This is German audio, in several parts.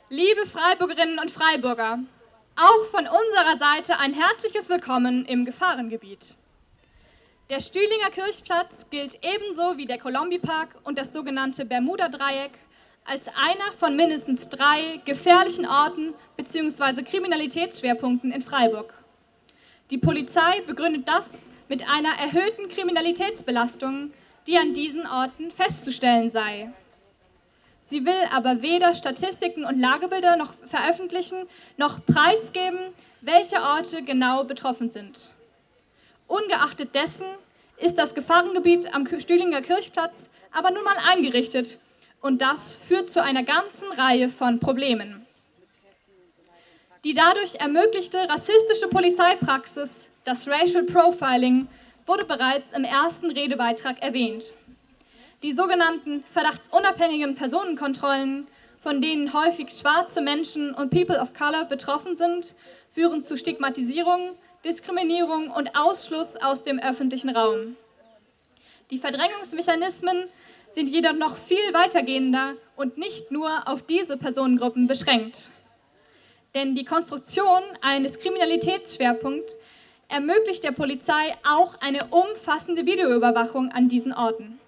Liebe Freiburgerinnen und Freiburger, auch von unserer Seite ein herzliches Willkommen im Gefahrengebiet. Der Stühlinger Kirchplatz gilt ebenso wie der Kolombi-Park und das sogenannte Bermuda-Dreieck als einer von mindestens 3 gefährlichen Orten bzw. Kriminalitätsschwerpunkten in Freiburg. Die Polizei begründet das mit einer erhöhten Kriminalitätsbelastung, die an diesen Orten festzustellen sei. Sie will aber weder Statistiken und Lagebilder noch veröffentlichen, noch preisgeben, welche Orte genau betroffen sind. Ungeachtet dessen ist das Gefahrengebiet am Stühlinger Kirchplatz aber nun mal eingerichtet und das führt zu einer ganzen Reihe von Problemen. Die dadurch ermöglichte rassistische Polizeipraxis, das Racial Profiling, wurde bereits im ersten Redebeitrag erwähnt. Die sogenannten verdachtsunabhängigen Personenkontrollen, von denen häufig schwarze Menschen und People of Color betroffen sind, führen zu Stigmatisierung, Diskriminierung und Ausschluss aus dem öffentlichen Raum. Die Verdrängungsmechanismen sind jedoch noch viel weitergehender und nicht nur auf diese Personengruppen beschränkt. Denn die Konstruktion eines Kriminalitätsschwerpunkts ermöglicht der Polizei auch eine umfassende Videoüberwachung an diesen Orten.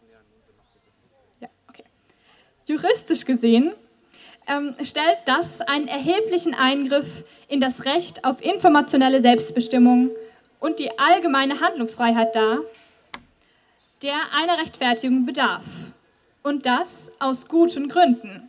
Juristisch gesehen stellt das einen erheblichen Eingriff in das Recht auf informationelle Selbstbestimmung und die allgemeine Handlungsfreiheit dar, der einer Rechtfertigung bedarf. Und das aus guten Gründen.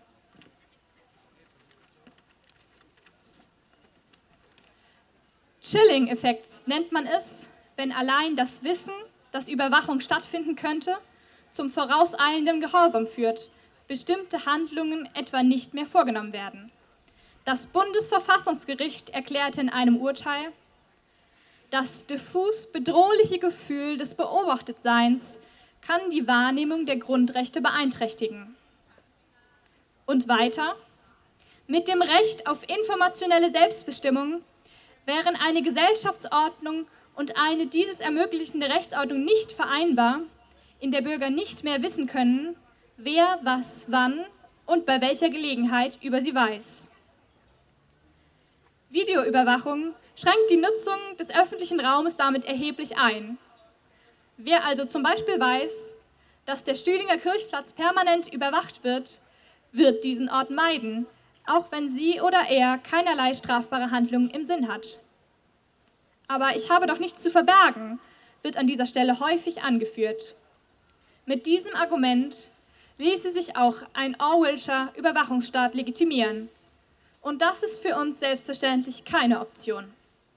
Chilling-Effekt nennt man es, wenn allein das Wissen, dass Überwachung stattfinden könnte, zum vorauseilenden Gehorsam führt, bestimmte Handlungen etwa nicht mehr vorgenommen werden. Das Bundesverfassungsgericht erklärte in einem Urteil, das diffus bedrohliche Gefühl des Beobachtetseins kann die Wahrnehmung der Grundrechte beeinträchtigen. Und weiter, mit dem Recht auf informationelle Selbstbestimmung wären eine Gesellschaftsordnung und eine dieses ermöglichende Rechtsordnung nicht vereinbar, in der Bürger nicht mehr wissen können, wer was wann und bei welcher Gelegenheit über sie weiß. Videoüberwachung schränkt die Nutzung des öffentlichen Raumes damit erheblich ein. Wer also zum Beispiel weiß, dass der Stühlinger Kirchplatz permanent überwacht wird, wird diesen Ort meiden, auch wenn sie oder er keinerlei strafbare Handlungen im Sinn hat. Aber ich habe doch nichts zu verbergen, wird an dieser Stelle häufig angeführt. Mit diesem Argument ließe sich auch ein Orwellscher Überwachungsstaat legitimieren. Und das ist für uns selbstverständlich keine Option.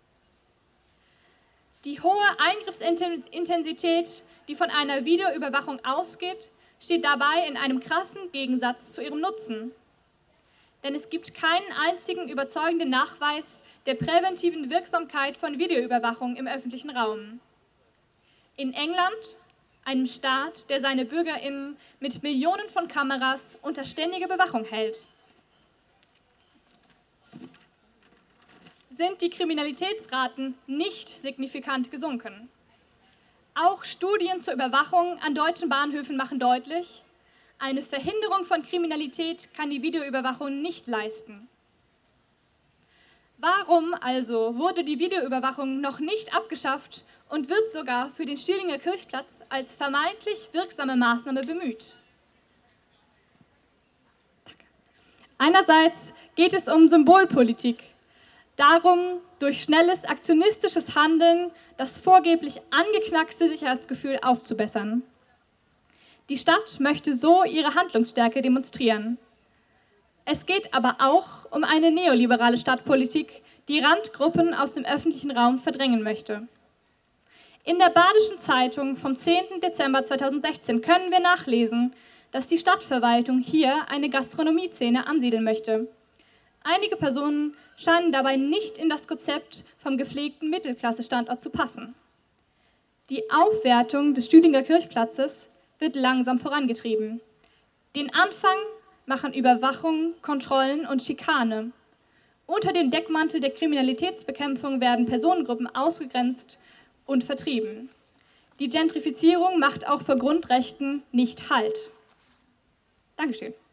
Die hohe Eingriffsintensität, die von einer Videoüberwachung ausgeht, steht dabei in einem krassen Gegensatz zu ihrem Nutzen. Denn es gibt keinen einzigen überzeugenden Nachweis der präventiven Wirksamkeit von Videoüberwachung im öffentlichen Raum. In England, einem Staat, der seine BürgerInnen mit Millionen von Kameras unter ständiger Bewachung hält, sind die Kriminalitätsraten nicht signifikant gesunken. Auch Studien zur Überwachung an deutschen Bahnhöfen machen deutlich, eine Verhinderung von Kriminalität kann die Videoüberwachung nicht leisten. Warum also wurde die Videoüberwachung noch nicht abgeschafft und wird sogar für den Stühlinger Kirchplatz als vermeintlich wirksame Maßnahme bemüht? Einerseits geht es um Symbolpolitik, darum, durch schnelles aktionistisches Handeln das vorgeblich angeknackste Sicherheitsgefühl aufzubessern. Die Stadt möchte so ihre Handlungsstärke demonstrieren. Es geht aber auch um eine neoliberale Stadtpolitik, die Randgruppen aus dem öffentlichen Raum verdrängen möchte. In der Badischen Zeitung vom 10. Dezember 2016 können wir nachlesen, dass die Stadtverwaltung hier eine Gastronomieszene ansiedeln möchte. Einige Personen scheinen dabei nicht in das Konzept vom gepflegten Mittelklasse-Standort zu passen. Die Aufwertung des Stühlinger Kirchplatzes wird langsam vorangetrieben. Den Anfang machen Überwachung, Kontrollen und Schikane. Unter dem Deckmantel der Kriminalitätsbekämpfung werden Personengruppen ausgegrenzt und vertrieben. Die Gentrifizierung macht auch vor Grundrechten nicht Halt. Dankeschön.